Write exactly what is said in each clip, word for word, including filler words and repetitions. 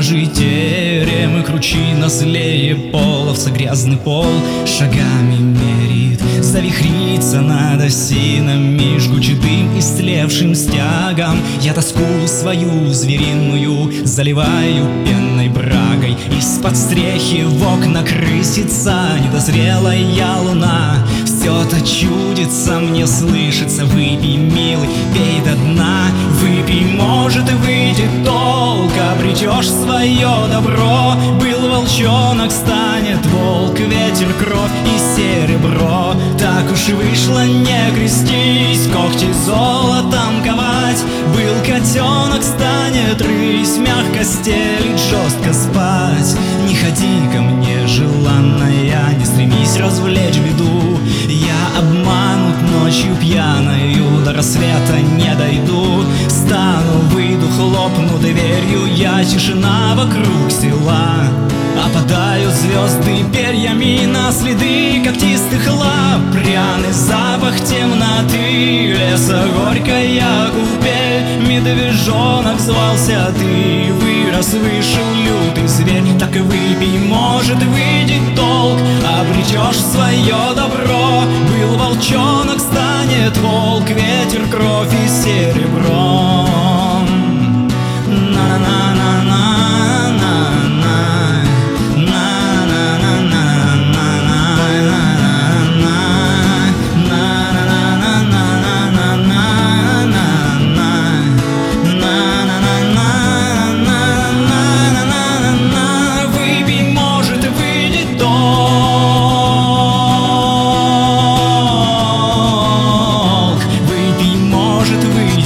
же терем и кручина злее половца, грязный пол шагами мерит. Завихрится над осинами жгучий дым истлевшим стягом. Я тоску свою звериную заливаю пенной брагой. Из-под стрехи в окна крысится недозрелая луна. Все-то чудится, мне слышится: выпей, милый, пей до дна. Выпей, может, и выйдет толк, обретешь свое добро. Был волчонок, станет волк, ветер, кровь и серебро. Так уж и вышло, не крестись, когти золотом ковать. Был котенок, станет рысь, мягко стелить, жестко спать. Не ходи ко мне, желанная, не стремись развлечь беду. Я обманут ночью пьяною, до рассвета не дойду. Стану, выйду, хлопну дверью я, тишина вокруг села. Опадают звезды перьями на следы когтистых лап. Пряный запах темноты, леса горькая губель. Медвежонок звался ты, вырос, вышел лютый зверь. Так и выпей, может, выйдет толк, обретешь свое добро. Был волчонок, станет волк, ветер, кровь и серебро.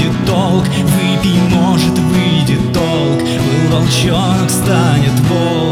Волчонок, станет волк.